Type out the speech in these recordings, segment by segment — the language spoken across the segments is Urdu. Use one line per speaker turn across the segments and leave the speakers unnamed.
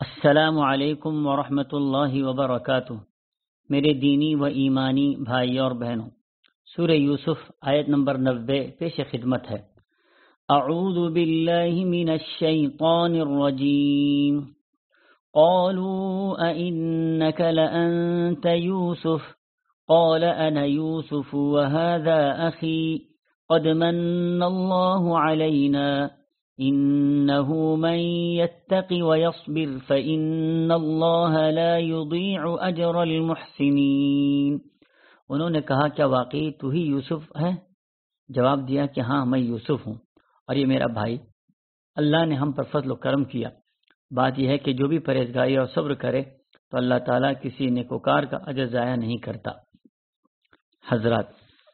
السلام علیکم ورحمۃ اللہ وبرکاتہ۔ میرے دینی و ایمانی بھائی اور بہنوں، سورہ یوسف آیت نمبر 90 پیش خدمت ہے۔ اعوذ باللہ من الشیطان الرجیم، قالوا أئنك لأنت يوسف قال أنا يوسف وهذا أخي قد من الله علينا إنه من يتق ويصبر فإن الله لا يضيع أجر المحسنين۔ انہوں نے کہا کیا واقعی تو ہی یوسف ہے؟ جواب دیا کہ ہاں میں یوسف ہوں اور یہ میرا بھائی۔ اللہ نے ہم پر فضل و کرم کیا۔ بات یہ ہے کہ جو بھی پرہیزگاری اور صبر کرے تو اللہ تعالیٰ کسی نیکوکار کا اجر ضائع نہیں کرتا۔ حضرات،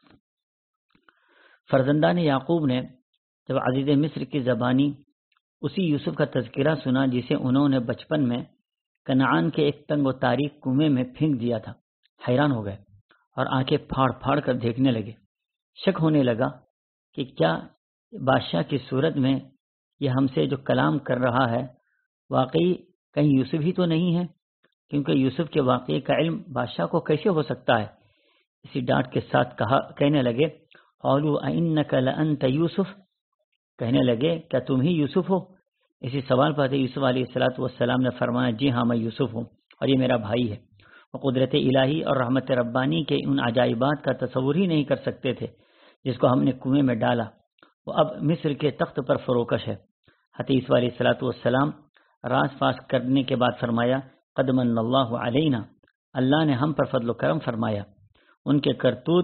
فرزندان یعقوب نے جب عزیز مصر کی زبانی اسی یوسف کا تذکرہ سنا جسے انہوں نے بچپن میں کنعان کے ایک تنگ و تاریک کنویں میں پھینک دیا تھا، حیران ہو گئے اور آنکھیں پھاڑ پھاڑ کر دیکھنے لگے۔ شک ہونے لگا کہ کیا بادشاہ کی صورت میں یہ ہم سے جو کلام کر رہا ہے واقعی کہیں یوسف ہی تو نہیں ہے، کیونکہ یوسف کے واقعے کا علم بادشاہ کو کیسے ہو سکتا ہے۔ اسی ڈانٹ کے ساتھ کہنے لگے قالوا أئنك لأنت یوسف، کہنے لگے کیا تم ہی یوسف ہو؟ اسی سوال پر یوسف علیہ السلام نے فرمایا جی ہاں میں یوسف ہوں اور یہ میرا بھائی ہے۔ وہ قدرت الہی اور رحمت ربانی کے ان عجائبات کا تصور ہی نہیں کر سکتے تھے جس کو ہم نے کنویں میں ڈالا۔ وہ اب مصر کے تخت پر فروکش ہے۔ حضرت یوسف علیہ السلام راز فاش کرنے کے بعد فرمایا قد من اللہ علینا، اللہ نے ہم پر فضل و کرم فرمایا۔ ان کے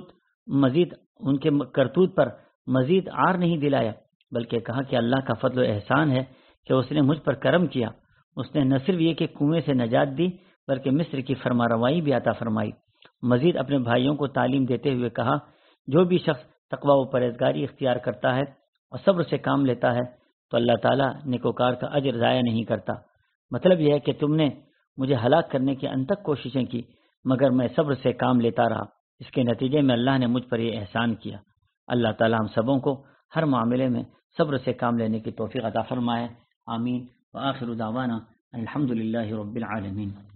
کرتوت پر مزید عار نہیں دلایا، بلکہ کہا کہ اللہ کا فضل و احسان ہے کہ اس نے مجھ پر کرم کیا۔ اس نے نہ صرف یہ کہ کنویں سے نجات دی بلکہ مصر کی فرمانروائی بھی عطا فرمائی۔ مزید اپنے بھائیوں کو تعلیم دیتے ہوئے کہا جو بھی شخص تقوی و پرہیزگاری اختیار کرتا ہے اور صبر سے کام لیتا ہے تو اللہ تعالیٰ نیکوکار کا اجر ضائع نہیں کرتا۔ مطلب یہ ہے کہ تم نے مجھے ہلاک کرنے کی انتک کوششیں کی مگر میں صبر سے کام لیتا رہا، اس کے نتیجے میں اللہ نے مجھ پر یہ احسان کیا۔ اللہ تعالیٰ ہم سبوں کو ہر معاملے میں صبر سے کام لینے کی توفیق عطا فرمائے۔ آمین۔ وآخر دعوانا الحمدللہ رب العالمین۔